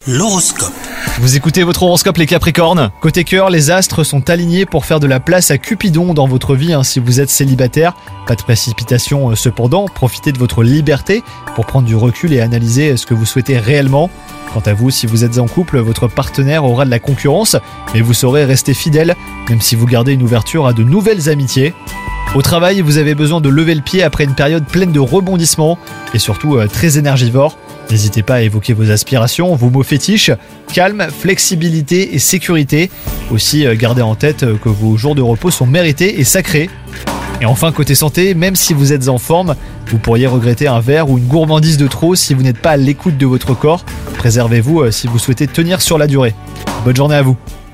L'horoscope. Vous écoutez votre horoscope les Capricornes. Côté cœur, les astres sont alignés pour faire de la place à Cupidon dans votre vie si vous êtes célibataire. Pas de précipitation cependant, profitez de votre liberté pour prendre du recul et analyser ce que vous souhaitez réellement. Quant à vous, si vous êtes en couple, votre partenaire aura de la concurrence, mais vous saurez rester fidèle, même si vous gardez une ouverture à de nouvelles amitiés. Au travail, vous avez besoin de lever le pied après une période pleine de rebondissements et surtout très énergivore. N'hésitez pas à évoquer vos aspirations, vos mots fétiches, calme, flexibilité et sécurité. Aussi, gardez en tête que vos jours de repos sont mérités et sacrés. Et enfin, côté santé, même si vous êtes en forme, vous pourriez regretter un verre ou une gourmandise de trop si vous n'êtes pas à l'écoute de votre corps. Préservez-vous si vous souhaitez tenir sur la durée. Bonne journée à vous.